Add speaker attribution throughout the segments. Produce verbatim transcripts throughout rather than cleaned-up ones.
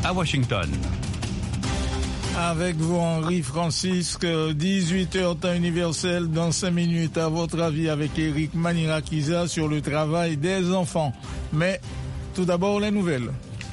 Speaker 1: à Washington.
Speaker 2: Avec vous, Henri Francisque, dix-huit heures temps universel dans cinq minutes. À votre avis, avec Eric Manirakiza sur le travail des enfants. Mais tout d'abord, les nouvelles.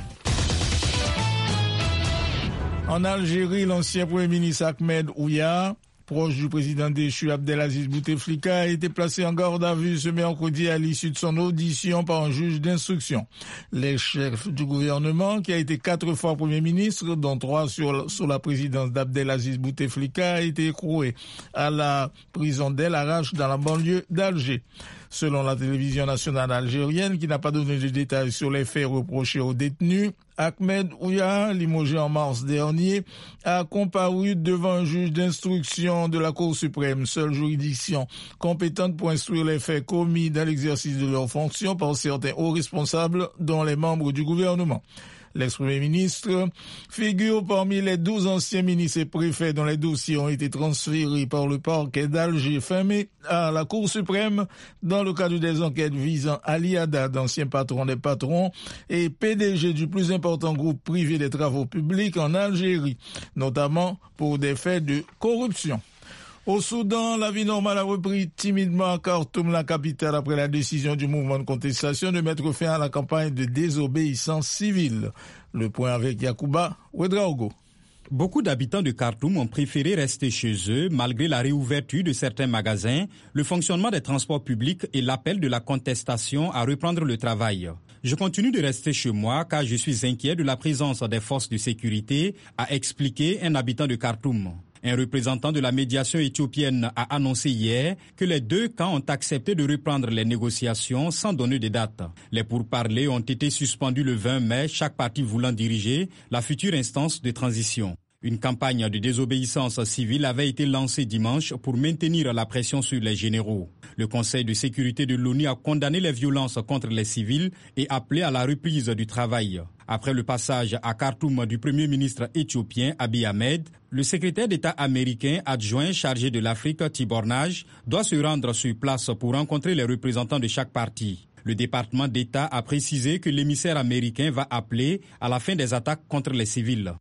Speaker 2: En Algérie, l'ancien Premier ministre Ahmed Ouya, proche du président déchu Abdelaziz Bouteflika, a été placé en garde à vue ce mercredi à l'issue de son audition par un juge d'instruction. Les chefs du gouvernement, qui a été quatre fois Premier ministre, dont trois sur, sur la présidence d'Abdelaziz Bouteflika, a été écroué à la prison d'El Arach dans la banlieue d'Alger. Selon la télévision nationale algérienne, qui n'a pas donné de détails sur les faits reprochés aux détenus, Ahmed Ouya, limogé en mars dernier, a comparu devant un juge d'instruction de la Cour suprême, seule juridiction compétente pour instruire les faits commis dans l'exercice de leurs fonctions par certains hauts responsables, dont les membres du gouvernement. L'ex-premier ministre figure parmi les douze anciens ministres et préfets dont les dossiers ont été transférés par le parquet d'Alger fin mai à la Cour suprême dans le cadre des enquêtes visant Ali Haddad, ancien patron des patrons et P D G du plus important groupe privé des travaux publics en Algérie, notamment pour des faits de corruption. Au Soudan, la vie normale a repris timidement à Khartoum, la capitale, après la décision du mouvement de contestation de mettre fin à la campagne de désobéissance civile. Le point avec Yacouba Ouedraogo.
Speaker 3: Beaucoup d'habitants de Khartoum ont préféré rester chez eux malgré la réouverture de certains magasins, le fonctionnement des transports publics et l'appel de la contestation à reprendre le travail. Je continue de rester chez moi car je suis inquiet de la présence des forces de sécurité, a expliqué un habitant de Khartoum. Un représentant de la médiation éthiopienne a annoncé hier que les deux camps ont accepté de reprendre les négociations sans donner de date. Les pourparlers ont été suspendus le vingt mai, chaque parti voulant diriger la future instance de transition. Une campagne de désobéissance civile avait été lancée dimanche pour maintenir la pression sur les généraux. Le Conseil de sécurité de l'ONU a condamné les violences contre les civils et appelé à la reprise du travail. Après le passage à Khartoum du Premier ministre éthiopien Abiy Ahmed, le secrétaire d'État américain adjoint chargé de l'Afrique Tibor Nagy doit se rendre sur place pour rencontrer les représentants de chaque parti. Le département d'État a précisé que l'émissaire américain va appeler à la fin des attaques contre les civils.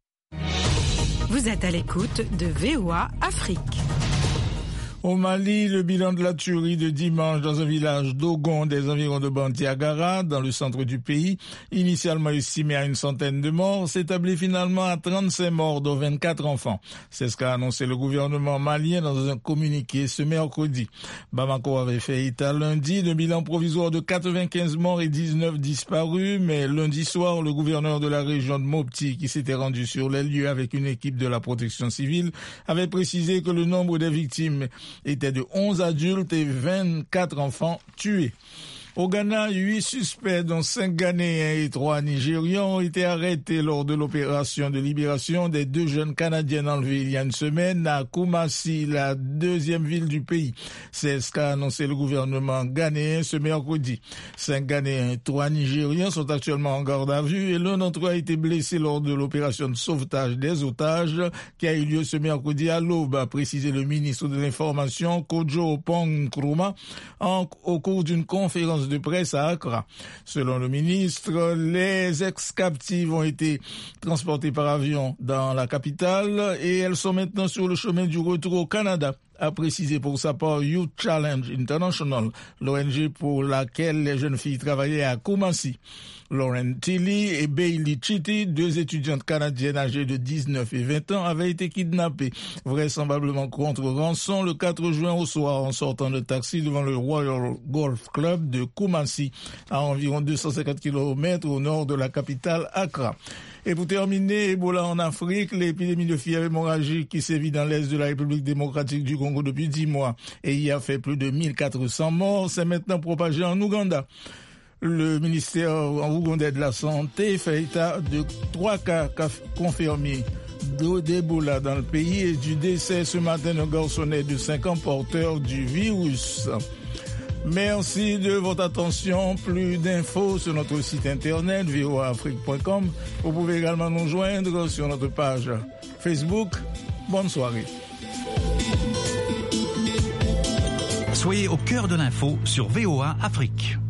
Speaker 4: Vous êtes à l'écoute de V O A Afrique.
Speaker 2: Au Mali, le bilan de la tuerie de dimanche dans un village d'Ogon des environs de Bandiagara, dans le centre du pays, initialement estimé à une centaine de morts, s'établit finalement à trente-cinq morts, dont vingt-quatre enfants. C'est ce qu'a annoncé le gouvernement malien dans un communiqué ce mercredi. Bamako avait fait état lundi d'un bilan provisoire de quatre-vingt-quinze morts et dix-neuf disparus, mais lundi soir, le gouverneur de la région de Mopti, qui s'était rendu sur les lieux avec une équipe de la protection civile, avait précisé que le nombre des victimes était de onze adultes et vingt-quatre enfants tués. Au Ghana, huit suspects, dont cinq Ghanéens et trois Nigérians, ont été arrêtés lors de l'opération de libération des deux jeunes Canadiennes enlevées il y a une semaine à Kumasi, la deuxième ville du pays. C'est ce qu'a annoncé le gouvernement ghanéen ce mercredi. Cinq Ghanéens et trois Nigérians sont actuellement en garde à vue et l'un d'entre eux a été blessé lors de l'opération de sauvetage des otages qui a eu lieu ce mercredi à l'aube, a précisé le ministre de l'Information, Kojo Pong Nkrumah, en, au cours d'une conférence de presse à Accra. Selon le ministre, les ex-captives ont été transportées par avion dans la capitale et elles sont maintenant sur le chemin du retour au Canada, a précisé pour sa part Youth Challenge International, l'O N G pour laquelle les jeunes filles travaillaient à Kumasi. Lauren Tilly et Bailey Chitty, deux étudiantes canadiennes âgées de dix-neuf et vingt ans, avaient été kidnappées, vraisemblablement contre rançon, le quatre juin au soir en sortant de taxi devant le Royal Golf Club de Kumasi, à environ deux cent cinquante kilomètres au nord de la capitale Accra. Et pour terminer, Ebola en Afrique, l'épidémie de fièvre hémorragique qui sévit dans l'est de la République démocratique du Congo depuis dix mois et y a fait plus de mille quatre cents morts, s'est maintenant propagée en Ouganda. Le ministère ougandais de la Santé fait état de trois cas confirmés d'Ebola dans le pays et du décès ce matin d'un garçonnet de cinq ans porteur du virus. Merci de votre attention. Plus d'infos sur notre site internet v o a afrique point com. Vous pouvez également nous joindre sur notre page Facebook. Bonne soirée.
Speaker 1: Soyez au cœur de l'info sur V O A Afrique.